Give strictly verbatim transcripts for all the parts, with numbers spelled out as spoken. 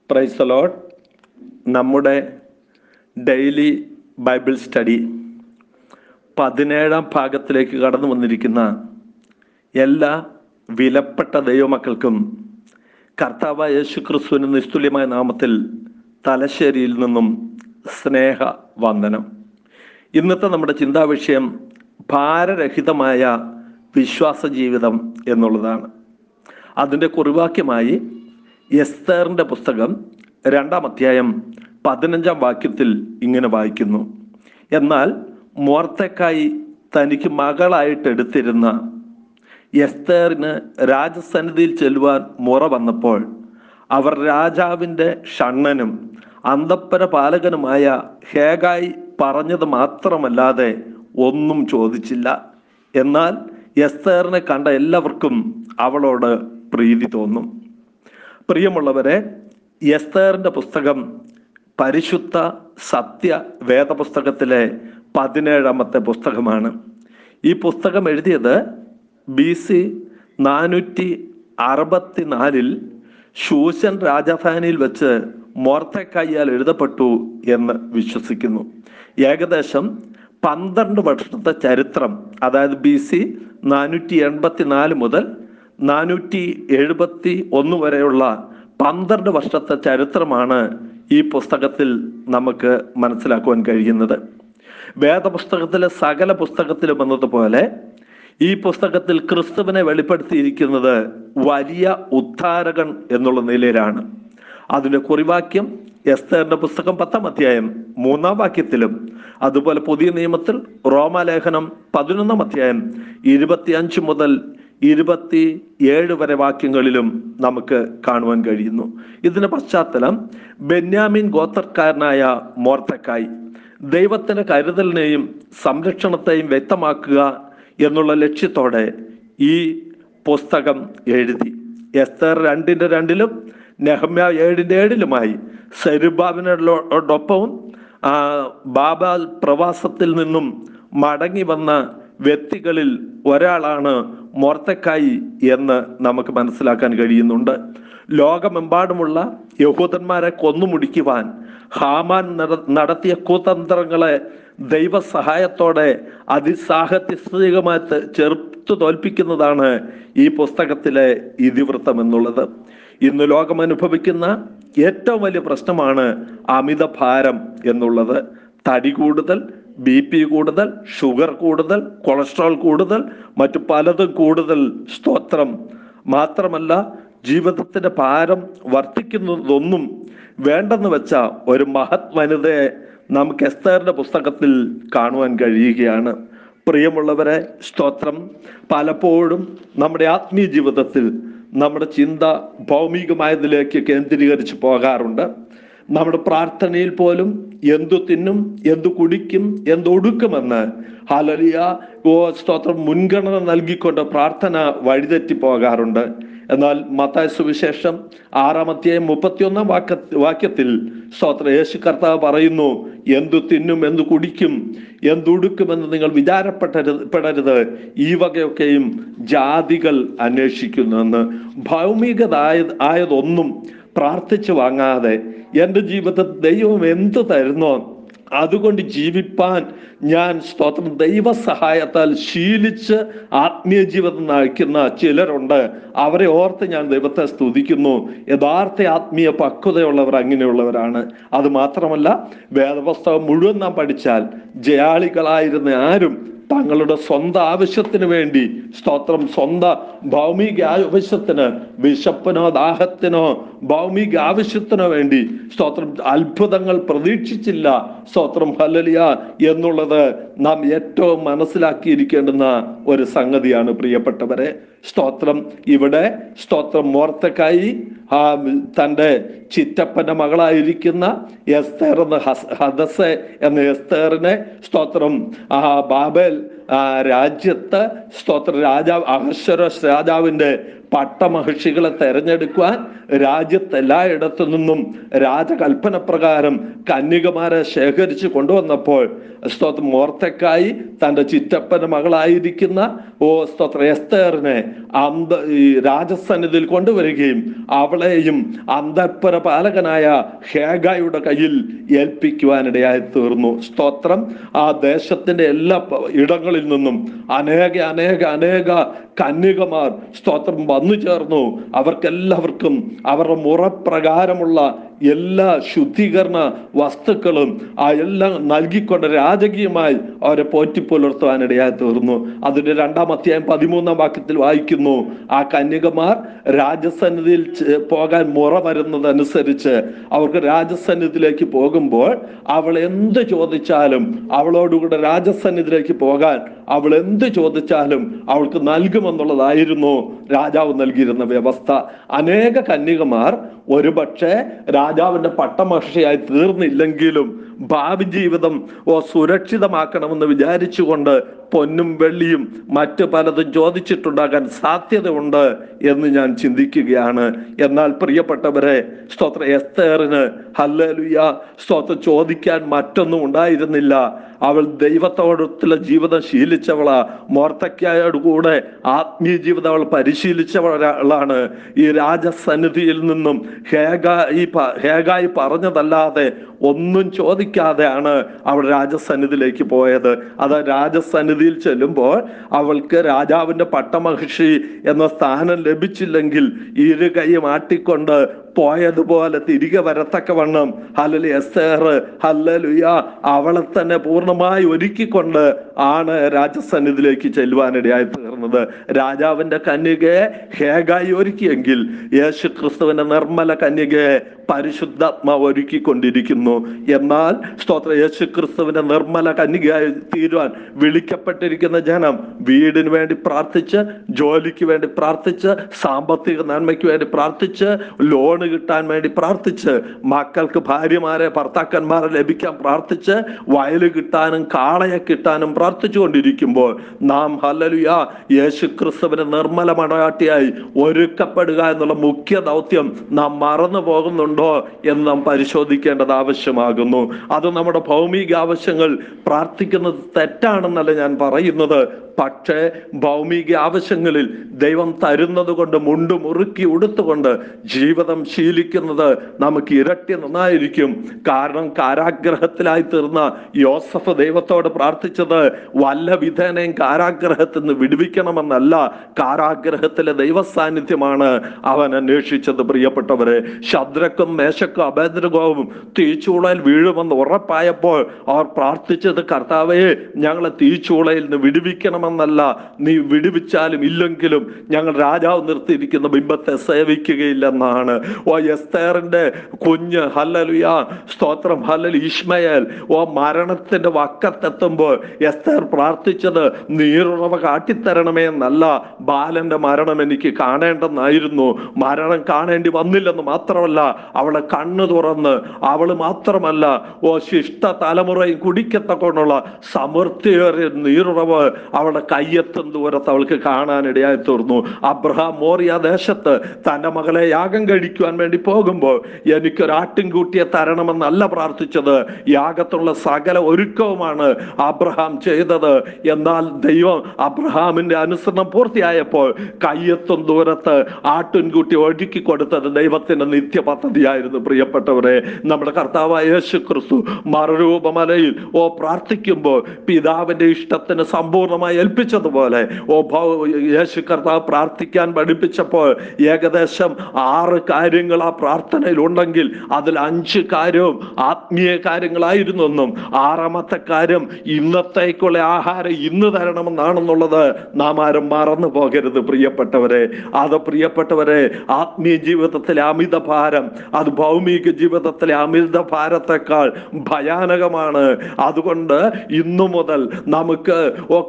Price the Lord. നമ്മുടെ daily Bible study പതിനേഴാം ഭാഗത്തിലേക്ക് കടന്നു വന്നിരിക്കുന്ന എല്ലാ വിലപ്പെട്ട ദൈവമക്കൾക്കും കർത്താവായ യേശു ക്രിസ്തുവിന് നിസ്തുല്യമായ നാമത്തിൽ തലശ്ശേരിയിൽ നിന്നും സ്നേഹ വന്ദനം. ഇന്നത്തെ നമ്മുടെ ചിന്താവിഷയം ഭാരരഹിതമായ വിശ്വാസ ജീവിതം എന്നുള്ളതാണ്. അതിൻ്റെ കുറിവാക്യമായി എസ്തേറിൻ്റെ പുസ്തകം രണ്ടാം അധ്യായം പതിനഞ്ചാം വാക്യത്തിൽ ഇങ്ങനെ വായിക്കുന്നു: എന്നാൽ മൊർദെഖായി തനിക്ക് മകളായിട്ട് എടുത്തിരുന്ന എസ്തേറിന് രാജസന്നിധിയിൽ ചെല്ലുവാൻ മുറ വന്നപ്പോൾ അവർ രാജാവിൻ്റെ ഷണ്ഡനും അന്തഃപുര പാലകനുമായ ഹേഗായി പറഞ്ഞത് മാത്രമല്ലാതെ ഒന്നും ചോദിച്ചില്ല. എന്നാൽ എസ്തേറിനെ കണ്ട എല്ലാവർക്കും അവളോട് പ്രീതി തോന്നും. പ്രിയമുള്ളവരെ, എസ്തേറിൻ്റെ പുസ്തകം പരിശുദ്ധ സത്യ വേദപുസ്തകത്തിലെ പതിനേഴാമത്തെ പുസ്തകമാണ്. ഈ പുസ്തകം എഴുതിയത് ബി സി നാനൂറ്റി അറുപത്തി നാലിൽ ശൂശൻ രാജധാനിയിൽ വെച്ച് മൊർദെഖായിയാൽ എഴുതപ്പെട്ടു എന്ന് വിശ്വസിക്കുന്നു. ഏകദേശം പന്ത്രണ്ട് വർഷത്തെ ചരിത്രം, അതായത് ബി സി നാനൂറ്റി എൺപത്തി നാല് മുതൽ നാനൂറ്റി എഴുപത്തി ഒന്ന് വരെയുള്ള പന്ത്രണ്ട് വർഷത്തെ ചരിത്രമാണ് ഈ പുസ്തകത്തിൽ നമുക്ക് മനസ്സിലാക്കുവാൻ കഴിയുന്നത്. വേദപുസ്തകത്തിലെ സകല പുസ്തകത്തിലും എന്നതുപോലെ ഈ പുസ്തകത്തിൽ ക്രിസ്തുവിനെ വെളിപ്പെടുത്തിയിരിക്കുന്നത് വലിയ ഉദ്ധാരകൻ എന്നുള്ള നിലയിലാണ്. അതിൻ്റെ കുറിവാക്യം എസ്തേറിന്റെ പുസ്തകം പത്താം അധ്യായം മൂന്നാം വാക്യത്തിലും, അതുപോലെ പുതിയ നിയമത്തിൽ റോമാലേഖനം പതിനൊന്നാം അധ്യായം ഇരുപത്തി അഞ്ച് മുതൽ ഇരുപത്തി ഏഴ് വരെ വാക്യങ്ങളിലും നമുക്ക് കാണുവാൻ കഴിയുന്നു. ഇതിന്റെ പശ്ചാത്തലം ബെന്യാമിൻ ഗോത്രക്കാരനായ മൊർദെഖായി ദൈവത്തിന്റെ കരുതലിനെയും സംരക്ഷണത്തെയും വ്യക്തമാക്കുക എന്നുള്ള ലക്ഷ്യത്തോടെ ഈ പുസ്തകം എഴുതി. എസ്തേർ രണ്ടിന്റെ രണ്ടിലും നെഹമ്യാ ഏഴിന്റെ ഏഴിലുമായി സെരുബ്ബാബേലിനോടൊപ്പവും ബാബേൽ പ്രവാസത്തിൽ നിന്നും മടങ്ങി വന്ന വ്യക്തികളിൽ ഒരാളാണ് മൊർദെഖായി എന്ന് നമുക്ക് മനസ്സിലാക്കാൻ കഴിയുന്നുണ്ട്. ലോകമെമ്പാടുമുള്ള യഹൂദന്മാരെ കൊന്നുമുടിക്കുവാൻ ഹാമാൻ നടത്തിയ കുതന്ത്രങ്ങളെ ദൈവസഹായത്തോടെ അതിസാഹസികമായി ചെറുത്തു തോൽപ്പിക്കുന്നതാണ് ഈ പുസ്തകത്തിലെ ഇതിവൃത്തം എന്നുള്ളത്. ഇന്ന് ലോകം അനുഭവിക്കുന്ന ഏറ്റവും വലിയ പ്രശ്നമാണ് അമിതഭാരം എന്നുള്ളത്. തടി കൂടുതൽ, ബി പി കൂടുതൽ, ഷുഗർ കൂടുതൽ, കൊളസ്ട്രോൾ കൂടുതൽ, മറ്റു പലതും കൂടുതൽ. സ്തോത്രം. മാത്രമല്ല, ജീവിതത്തിന്റെ ഭാരം വർദ്ധിക്കുന്നതൊന്നും വേണ്ടെന്ന് വെച്ച ഒരു മഹത് വനിതയെ നമുക്ക് എസ്തേറിന്റെ പുസ്തകത്തിൽ കാണുവാൻ കഴിയുകയാണ്. പ്രിയമുള്ളവരെ, സ്തോത്രം. പലപ്പോഴും നമ്മുടെ ആത്മീയ ജീവിതത്തിൽ നമ്മുടെ ചിന്ത ഭൗമികമായതിലേക്ക് കേന്ദ്രീകരിച്ച് പോകാറുണ്ട്. നമ്മുടെ പ്രാർത്ഥനയിൽ പോലും എന്തു തിന്നും, എന്തു കുടിക്കും, എന്തൊടുക്കുമെന്ന് ഹല്ലേലൂയ ഓ സ്തോത്രം മുൻഗണന നൽകിക്കൊണ്ട് പ്രാർത്ഥന വഴിതെറ്റി പോകാറുണ്ട്. എന്നാൽ മത്തായി സുവിശേഷം ആറാം അധ്യായം മുപ്പത്തിയൊന്നാം വാക്യ വാക്യത്തിൽ സ്തോത്ര യേശു കർത്താവ് പറയുന്നു: എന്തു തിന്നും, എന്തു കുടിക്കും, എന്തുടുക്കുമെന്ന് നിങ്ങൾ വിചാരപ്പെട്ടരുത് പെടരുത് ഈ വകയൊക്കെയും ജാതികൾ അന്വേഷിക്കുന്നുവെന്ന്. ഭൗമികതായ ആയതൊന്നും പ്രാർത്ഥിച്ചു വാങ്ങാതെ എൻ്റെ ജീവിതത്തിൽ ദൈവം എന്ത് തരുന്നോ അതുകൊണ്ട് ജീവിപ്പാൻ ഞാൻ സ്തോത്രം ദൈവസഹായത്താൽ ശീലിച്ച് ആത്മീയ ജീവിതം നയിക്കുന്ന ചിലരുണ്ട്. അവരെ ഓർത്ത് ഞാൻ ദൈവത്തെ സ്തുതിക്കുന്നു. യഥാർത്ഥ ആത്മീയ പക്വതയുള്ളവർ അങ്ങനെയുള്ളവരാണ്. അത് മാത്രമല്ല, വേദപുസ്തകം മുഴുവൻ നാം പഠിച്ചാൽ ജയാളികളായിരുന്ന ആരും തങ്ങളുടെ സ്വന്തം ആവശ്യത്തിന് വേണ്ടി സ്തോത്രം സ്വന്തം ഭൗമിക ആവശ്യത്തിന്, വിശപ്പിനോ ദാഹത്തിനോ ഭൗമിക ആവശ്യത്തിനോ വേണ്ടി സ്തോത്രം അത്ഭുതങ്ങൾ പ്രതീക്ഷിച്ചില്ല. സ്തോത്രം ഹല്ലേലൂയ എന്നുള്ളത് നാം ഏറ്റവും മനസ്സിലാക്കിയിരിക്കേണ്ടുന്ന ഒരു സംഗതിയാണ് പ്രിയപ്പെട്ടവരെ. സ്തോത്രം. ഇവിടെ സ്തോത്രം മൊർദെഖായി ആ തൻ്റെ ചിറ്റപ്പന്റെ മകളായിരിക്കുന്ന എസ്തേർ എന്ന ഹദസ്സ എന്ന എസ്തേറിനെ സ്തോത്രം ആ ബാബേൽ രാജ്യത്ത് സ്തോത്ര രാജാവ് അഹശ്വേരോശ് രാജാവിന്റെ പട്ടമഹിഷികളെ തെരഞ്ഞെടുക്കുവാൻ രാജ്യത്തെല്ലായിടത്തു നിന്നും രാജകൽപ്പന പ്രകാരം കന്യകമാരെ ശേഖരിച്ചു കൊണ്ടുവന്നപ്പോൾ സ്തോത്രം മൊർദെഖായി തൻ്റെ ചിറ്റപ്പന്റെ മകളായിരിക്കുന്ന ഓ സ്തോത്രം എസ്തേറിനെ അന്ത ഈ രാജസന്നിധിയിൽ കൊണ്ടുവരികയും അവളെയും അന്തഃപുര പാലകനായ ഹേഗായിയുടെ കയ്യിൽ ഏൽപ്പിക്കുവാനിടയായി തീർന്നു. സ്തോത്രം. ആ ദേശത്തിന്റെ എല്ലാ ഇടങ്ങളിൽ നിന്നും അനേക അനേക അനേക കന്യകമാർ സ്തോത്രം വന്നു ചേർന്നു. അവർക്കെല്ലാവർക്കും അവരുടെ മുറപ്രകാരമുള്ള എല്ലാ ശുദ്ധീകരണ വസ്തുക്കളും ആ എല്ലാം നൽകിക്കൊണ്ട് രാജകീയമായി അവരെ പോറ്റിപ്പുലർത്തുവാനിടയായി തീർന്നു. അതിന്റെ രണ്ടാം അധ്യായം പതിമൂന്നാം വാക്യത്തിൽ വായിക്കുന്നു, ആ കന്യകമാർ രാജസന്നിധിയിൽ പോകാൻ മുറ വരുന്നതനുസരിച്ച് അവർക്ക് രാജസന്നിധിയിലേക്ക് പോകുമ്പോൾ അവൾ എന്ത് ചോദിച്ചാലും അവളോടുകൂടെ രാജസന്നിധിയിലേക്ക് പോകാൻ അവൾ എന്ത് ചോദിച്ചാലും അവൾക്ക് നൽകുമെന്നുള്ളതായിരുന്നു രാജാവ് നൽകിയിരുന്ന വ്യവസ്ഥ. അനേക കന്യകമാർ ഒരുപക്ഷെ രാജാവിന്റെ പട്ടമഹിഷിയായി തീർന്നില്ലെങ്കിലും ഭാവി ജീവിതം ഓ സുരക്ഷിതമാക്കണമെന്ന് വിചാരിച്ചുകൊണ്ട് പൊന്നും വെള്ളിയും മറ്റു പലതും ചോദിച്ചിട്ടുണ്ടാകാൻ സാധ്യതയുണ്ട് എന്ന് ഞാൻ ചിന്തിക്കുകയാണ്. എന്നാൽ പ്രിയപ്പെട്ടവരെ, സ്തോത്ര എസ്തേറിന് ഹല്ലേലൂയ സ്തോത്രം ചോദിക്കാൻ മറ്റൊന്നും ഉണ്ടായിരുന്നില്ല. അവൾ ദൈവത്തോടുള്ള ജീവിതം ശീലിച്ചവളാ. മൊർദെഖായിയോട് കൂടെ ആത്മീയ ജീവിതം അവൾ പരിശീലിച്ചവളാണ്. ഈ രാജസന്നിധിയിൽ നിന്നും ഹേഗായി ഹേഗായി പറഞ്ഞതല്ലാതെ ഒന്നും ചോദിക്കാതെയാണ് അവൾ രാജസന്നിധിയിലേക്ക് പോയത്. അത് രാജസന്നിധിയിൽ ചെല്ലുമ്പോൾ അവൾക്ക് രാജാവിന്റെ പട്ടമഹിഷി എന്ന സ്ഥാനം ലഭിച്ചില്ലെങ്കിൽ ഇരു കൈയും ആട്ടിക്കൊണ്ട് പോയതുപോലെ തിരികെ വരത്തക്കവണ്ണം ഹല്ലേലൂയ എസ്തേർ ഹല്ലേലൂയ അവളെ തന്നെ പൂർണ്ണമായി ഒരുക്കിക്കൊണ്ട് ആണ് രാജസന്നിധിയിലേക്ക് ചെല്ലുവാനിടയായി തീർന്നത്. രാജാവിന്റെ കന്യകയെ ഹേഗായി ഒരുക്കിയെങ്കിൽ യേശു ക്രിസ്തുവിന്റെ നിർമ്മല കന്യകയെ പരിശുദ്ധാത്മാവ് ഒരുക്കിക്കൊണ്ടിരിക്കുന്നു. എന്നാൽ സ്തോത്രം യേശു ക്രിസ്തുവിന്റെ നിർമ്മല കന്യകയായി തീരുവാൻ വിളിക്കപ്പെട്ടിരിക്കുന്ന ജനം വീടിന് വേണ്ടി പ്രാർത്ഥിച്ച്, ജോലിക്ക് വേണ്ടി പ്രാർത്ഥിച്ച്, സാമ്പത്തിക നന്മയ്ക്ക് വേണ്ടി പ്രാർത്ഥിച്ച്, ലോൺ കിട്ടാൻ വേണ്ടി പ്രാർത്ഥിച്ച്, മക്കൾക്ക് ഭാര്യമാരെ ഭർത്താക്കന്മാരെ ലഭിക്കാൻ പ്രാർത്ഥിച്ച്, വയല് കിട്ടാനും കാളയെ കിട്ടാനും പ്രാർത്ഥിച്ചു കൊണ്ടിരിക്കുമ്പോൾ നാം ഹല്ലേലൂയ യേശു ക്രിസ്തുവിന്റെ നിർമ്മല മണവാട്ടിയായി ഒരുക്കപ്പെടുക എന്നുള്ള മുഖ്യ ദൗത്യം നാം മറന്നു പോകുന്നുണ്ടോ എന്ന് നാം പരിശോധിക്കേണ്ടത് ആവശ്യമാകുന്നു. അത് നമ്മുടെ ഭൗമിക ആവശ്യങ്ങൾ പ്രാർത്ഥിക്കുന്നത് തെറ്റാണെന്നല്ല ഞാൻ പറയുന്നത്. പക്ഷേ ഭൗമിക ആവശ്യങ്ങളിൽ ദൈവം തരുന്നത് കൊണ്ട് മുണ്ടു മുറുക്കി ഉടുത്തുകൊണ്ട് ജീവിതം ശീലിക്കുന്നത് നമുക്ക് ഇരട്ടി നന്നായിരിക്കും. കാരണം കാരാഗ്രഹത്തിലായി തീർന്ന യോസഫ് ദൈവത്തോട് പ്രാർത്ഥിച്ചത് വല്ല വിധേനയും കാരാഗ്രഹത്തിൽ നിന്ന് വിടുവിക്കണമെന്നല്ല, കാരാഗ്രഹത്തിലെ ദൈവ സാന്നിധ്യമാണ് അവൻ അന്വേഷിച്ചത്. പ്രിയപ്പെട്ടവരെ, ശദ്രക്കും മേശക്കും അബേദ്നെഗോവും തീച്ചൂളയിൽ വീഴുമെന്ന് ഉറപ്പായപ്പോൾ അവർ പ്രാർത്ഥിച്ചത്, കർത്താവേ ഞങ്ങളെ തീച്ചൂളയിൽ നിന്ന് വിടുവിക്കണം എന്നല്ല, നീ വിടുവിച്ചാലും ഇല്ലെങ്കിലും ഞങ്ങൾ രാജാവ് നിർത്തിയിരിക്കുന്ന ബിംബത്തെ സേവിക്കുകയില്ലെന്നാണ്. ഓ എസ്തേറിന്റെ കുഞ്ഞ് ഹല്ലേലൂയ സ്തോത്രം ഹല്ലേലൂയ ഇശ്മയേൽ ഓ മരണത്തിന്റെ വക്കത്തെത്തുമ്പോൾ എസ്തേർ പ്രാർത്ഥിച്ചത് നീരുറവ കാട്ടിത്തരണമേ എന്നല്ല, ബാലന്റെ മരണം എനിക്ക് കാണേണ്ടെന്നായിരുന്നു. മരണം കാണേണ്ടി വന്നില്ലെന്ന് മാത്രമല്ല, അവളെ കണ്ണു തുറന്ന് അവള് മാത്രമല്ല ഓ ശിഷ്ട തലമുറയും കുടിക്കത്തക്കൊണ്ടുള്ള സമൃദ്ധിയേറിയ നീരുറവ് അവളുടെ കയ്യെത്തും ദൂരത്ത് അവൾക്ക് കാണാനിടയായി തീർന്നു. അബ്രഹാം മോറിയ ദേശത്ത് തന്റെ മകളെ യാഗം കഴിക്കുവാൻ വേണ്ടി പോകുമ്പോൾ എനിക്കൊരാട്ടിൻകൂട്ടിയെ തരണമെന്നല്ല പ്രാർത്ഥിച്ചത്, യാഗത്തുള്ള സകല ഒരുക്കവുമാണ് അബ്രഹാം ചെയ്തത്. എന്നാൽ ദൈവം അബ്രഹാമിന്റെ അനുസരണം പൂർത്തിയായപ്പോൾ കയ്യെത്തും ദൂരത്ത് ആട്ടിൻകൂട്ടി ഒരുക്കി കൊടുത്തത് ദൈവത്തിന്റെ നിത്യ പദ്ധതിയായിരുന്നു. പ്രിയപ്പെട്ടവരെ, നമ്മുടെ കർത്താവായ യേശു ക്രിസ്തു മറുരൂപമലയിൽ ഓ പ്രാർത്ഥിക്കുമ്പോൾ പിതാവിന്റെ ഇഷ്ടത്തിന് സമ്പൂർണ്ണമായി ഏൽപ്പിച്ചതുപോലെ ഓ യേശു കർത്താവ് പ്രാർത്ഥിക്കാൻ പഠിപ്പിച്ചപ്പോൾ ഏകദേശം ആറ് കാര്യങ്ങൾ ആ പ്രാർത്ഥനയിൽ ഉണ്ടെങ്കിൽ അതിൽ അഞ്ച് കാര്യവും ആത്മീയ കാര്യങ്ങളായിരുന്നു എന്നും ആറാമത്തെ കാര്യം ഇന്നത്തേക്കുള്ള ആഹാരം ഇന്ന് തരണമെന്നാണെന്നുള്ളത് നാം ആരും മറന്നു പോകരുത്. പ്രിയപ്പെട്ടവരെ, അത് പ്രിയപ്പെട്ടവരെ ആത്മീയ ജീവിതത്തിലെ അമിത ഭാരം അത് ഭൗമിക ജീവിതത്തിലെ അമിത ഭാരത്തെക്കാൾ ഭയാനകമാണ്. അതുകൊണ്ട് ഇന്നു മുതൽ നമുക്ക് ഓ കഴിയും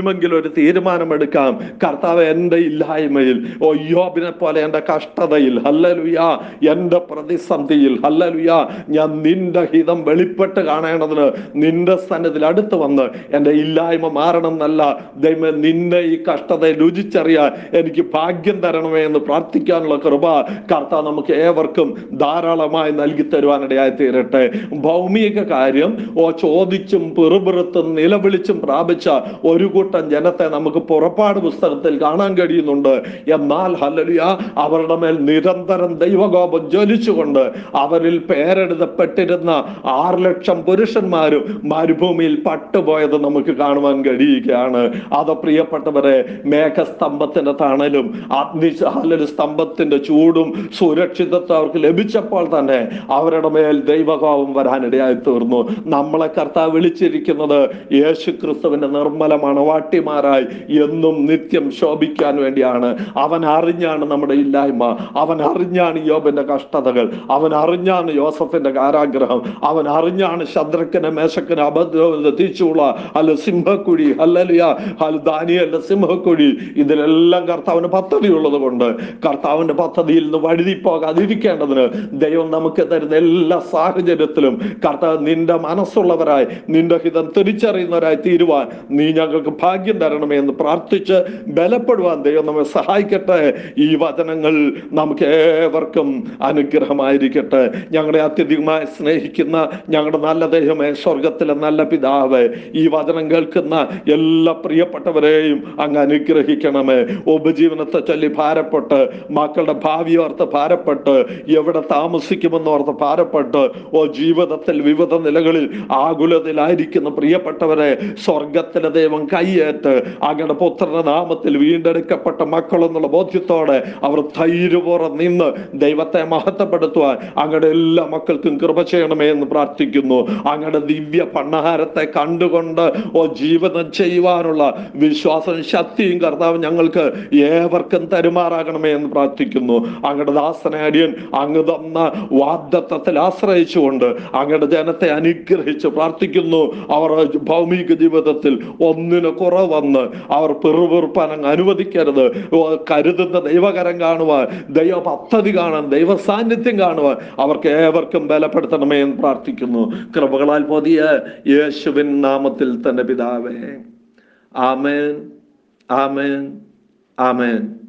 ഇനിയുമെങ്കിലും ഒരു തീരുമാനമെടുക്കാം. കർത്താവ്, എൻ്റെ ഇല്ലായ്മയിൽ, ഓ യോബിനെ പോലെ എൻ്റെ കഷ്ടതയിൽ, ഹല്ലേലൂയ, എൻ്റെ പ്രതിസന്ധിയിൽ, ഹല്ലേലൂയ, ഞാൻ നിന്റെ ഹിതം വെളിപ്പെട്ട് കാണേണ്ടതിന് നിന്റെ സന്നിധിയിൽ അടുത്ത് വന്ന് എൻ്റെ ഇല്ലായ്മ മാറണം എന്നല്ല, ദൈവമേ നിന്റെ ഈ കഷ്ടതയെ രുചിച്ചറിയാൻ എനിക്ക് ഭാഗ്യം തരണമേ എന്ന് പ്രാർത്ഥിക്കാനുള്ള കൃപ കർത്താവ് നമുക്ക് ഏവർക്കും ധാരാളമായി നൽകി തരുവാനിടയായി തീരട്ടെ. ഭൗമിക കാര്യം ഓ ചോദിച്ചും പിറുപിറുത്തും നിലവിളിച്ചും പ്രാപിച്ച ഒരു കൂട്ടം ജനത്തെ നമുക്ക് പുറപ്പാട് പുസ്തകത്തിൽ കാണാൻ കഴിയുന്നുണ്ട്. എന്നാൽ ഹല്ലേലൂയ, അവരുടെ മേൽ നിരന്തരം ദൈവകോപം ജ്വലിച്ചുകൊണ്ട് അവരിൽ പേരെഴുതപ്പെട്ടിരുന്ന ആറ് ലക്ഷം പുരുഷന്മാരും മരുഭൂമിയിൽ പട്ടുപോയത് നമുക്ക് കാണുവാൻ കഴിയുകയാണ്. അത് പ്രിയപ്പെട്ടവരെ, മേഘസ്തംഭത്തിന്റെ തണലും അഗ്നി സ്തംഭത്തിന്റെ ചൂടും സുരക്ഷിതത്വം അവർക്ക് ലഭിച്ചപ്പോൾ തന്നെ അവരുടെ മേൽ ദൈവകോപം വരാനിടയായി തീർന്നു. നമ്മളെ കർത്താവ് വിളിച്ചിരിക്കുന്നത് യേശു ക്രിസ്തുവിന്റെ നിർമ്മല മണവാട്ടിമാരായി എന്നും നിത്യം ശോഭിക്കാൻ വേണ്ടിയാണ്. അവൻ അറിഞ്ഞാണ് നമ്മുടെ ഇല്ലായ്മ, അവൻ അറിഞ്ഞാണ് യോബിന്റെ കഷ്ടതകൾ, അവൻ അറിഞ്ഞാണ് യോസഫിന്റെ കാരാഗ്രഹം, അവൻ അറിഞ്ഞാണ് ശദ്രക്കിനെ മേശക്കിനെ അബദ്ധ തീച്ചുള്ള അല്ല സിംഹക്കുഴി, ഹല്ലേലൂയ, അല്ല ദാനിയേലിന്റെ സിംഹക്കുഴി. ഇതിലെല്ലാം കർത്താവിന് പദ്ധതി ഉള്ളത് കൊണ്ട് കർത്താവിന്റെ പദ്ധതിയിൽ നിന്ന് വഴുതി പോകാതിരിക്കേണ്ടതിന് ദൈവം നമുക്ക് തരുന്ന എല്ലാ സാഹചര്യത്തിലും കർത്താവ് നിന്റെ മനസ്സുള്ളവരായി, നിന്റെ ഹിതം തിരിച്ചറിയുന്നവരായി തീരുവാൻ നീ ഞങ്ങൾക്ക് ഭാഗ്യം തരണമേ എന്ന് പ്രാർത്ഥിച്ച് ബലപ്പെടുവാൻ ദൈവം നമ്മെ സഹായിക്കട്ടെ. ഈ വചനങ്ങൾ നമുക്ക് ഏവർക്കും അനുഗ്രഹമായിരിക്കട്ടെ. ഞങ്ങളെ അത്യധികമായി സ്നേഹിക്കുന്ന ഞങ്ങളുടെ നല്ല ദൈവമേ, സ്വർഗത്തിലെ നല്ല പിതാവേ, ഈ വചനം കേൾക്കുന്ന എല്ലാ പ്രിയപ്പെട്ടവരെയും അങ്ങ് അനുഗ്രഹിക്കണമേ. ഉപജീവനത്തെ ചൊല്ലി ഭാരപ്പെട്ട്, മക്കളുടെ ഭാവി ഓർത്ത് ഭാരപ്പെട്ട്, എവിടെ താമസിക്കുമെന്നോർത്ത് ഭാരപ്പെട്ട്, ഓ ജീവിതത്തിൽ വിവിധ നിലകളിൽ ആകുലതയിലായിരിക്കുന്ന പ്രിയപ്പെട്ടവരെ സ്വർഗത്തിലെ ദൈവം കൈയേറ്റ് അങ്ങയുടെ പുത്രന്റെ നാമത്തിൽ വീണ്ടെടുക്കപ്പെട്ട മക്കളെന്നുള്ള ബോധ്യത്തോടെ അവർ ധൈര്യപൂർവ്വം നിന്ന് ദൈവത്തെ മഹത്വപ്പെടുത്തുവാൻ അങ്ങയുടെ എല്ലാ മക്കൾക്കും കൃപ ചെയ്യണമേ എന്ന് പ്രാർത്ഥിക്കുന്നു. അങ്ങയുടെ ദിവ്യ പണ്ണഹാരത്തെ കണ്ടുകൊണ്ട് ഓ ജീവിതം ചെയ്യുവാനുള്ള വിശ്വാസം ശക്തിയും കർത്താവ് ഞങ്ങൾക്ക് ഏവർക്കും തരുമാറാകണമേ എന്ന് പ്രാർത്ഥിക്കുന്നു. അങ്ങയുടെ ദാസനെ അടിയൻ അങ്ങ് തന്ന വാഗ്ദത്തത്തിൽ ആശ്രയിച്ചുകൊണ്ട് അങ്ങയുടെ ജനത്തെ അനുഗ്രഹിച്ച് പ്രാർത്ഥിക്കുന്നു. അവർ ഭൗമിക ജീവിതത്തിൽ ഒന്നിന് കുറവന്ന് അവർ പിറുപിറുപ്പാൻ അങ്ങ് അനുവദിക്കരുത്. കരുതുന്ന ദൈവകരം കാണുവാൻ, ദൈവ പദ്ധതി കാണാൻ, ദൈവ സാന്നിധ്യം കാണുവാൻ അവർക്ക് ഏവർക്കും ബലപ്പെടുത്തണമേ എന്ന് പ്രാർത്ഥിക്കുന്നു. കൃപകളാൽ പൊതിയ യേശുവിൻ നാമത്തിൽ തന്നെ പിതാവേ, ആമേൻ, ആമേൻ, ആമേൻ.